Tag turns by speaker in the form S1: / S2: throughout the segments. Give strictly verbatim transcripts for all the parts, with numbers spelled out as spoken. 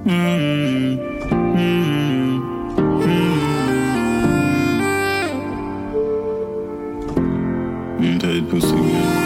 S1: Mm, mm, mm. Tight pussy girl.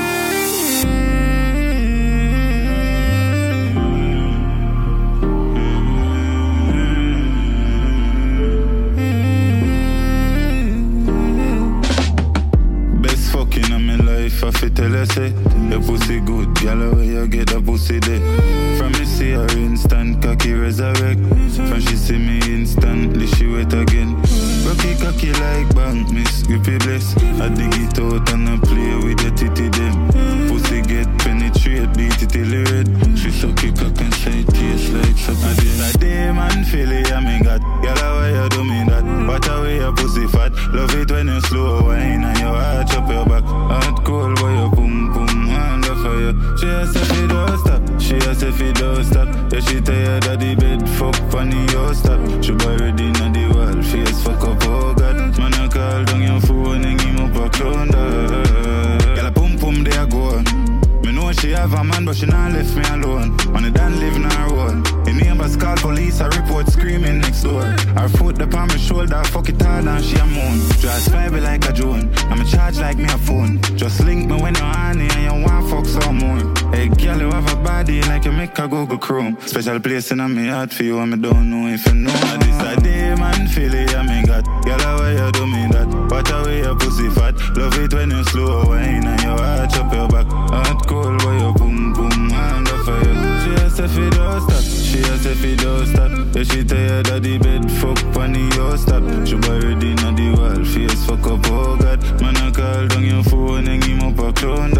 S1: If I fit tell her say your pussy good, girl, where you get the pussy there? From me see her instant cocky resurrect. From she see me instantly she wet again. Rocky cocky like bank, miss grippy bless. I dig it out and I play with your titty them. Pussy get penetrate, beat it till it red. She suck it cock and say it taste like something. And this a day man feel it, I mean God. Girl, where you do me that? What a way your pussy fat. Love it when you slow wine and your heart up your back. Hard cold boy your boom boom hand up for you. She has if it don't stop. She has if it don't stop. Yeah, she tired of the bed, fuck funny your stop. She buried in the wall, face fuck up, oh God. Man I call down your phone and him up a clown. Girl a boom boom there go. Me know she have a man but she not left me alone. On the done live in her own. The neighbors call police, I report screaming next door. Her foot up on my shoulder, fuck it hard and she a moan. Just vibe like a drone, I'm a charge like me a phone. Just link me when you're honey and you want fuck some more. Hey girl, you have a body like you make a Google Chrome. Special place in my heart for you and me don't know if you know. And this a day man feel it, I me got. Girl, why you do me that? What a way your pussy fat. Love it when you slow wine and your heart up your back. Hot cold boy your boom boom hand up for you. She has if it don't stop. She has if it don't stop. Yeah, she tired of the bed, fuck funny your stop. She buried in the wall, face fuck up, oh God. Man I call down your phone and him up a clown.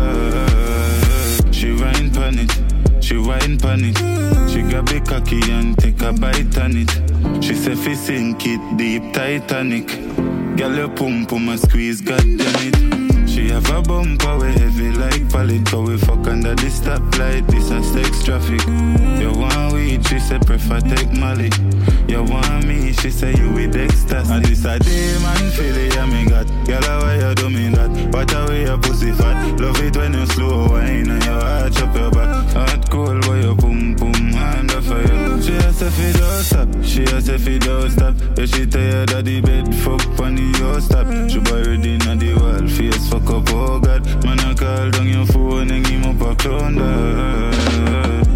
S1: She whine pan it, she whine pan it. She grab a cocky and take a bite on it. She say fi sink it deep Titanic. Girl your pum pum a squeeze, goddamn it. She have a bumper we heavy like pallet. Cause we fuck under the stoplight, this a sex traffic. You want weed, she say prefer take Molly. You want me, she say you with ecstasy. And this a day man feel it, yeah me got. Girl, why you do me that? What a way your pussy fat. Love it when you slow wine and your heart up your back. Hot cold boy your boom boom hand up for you. She has if it don't stop. She has if it don't stop. Yeah, she tired of the bed, fuck funny your stop. She buried in the wall, face fuck up, oh God. Man I call down your phone and him up a clown.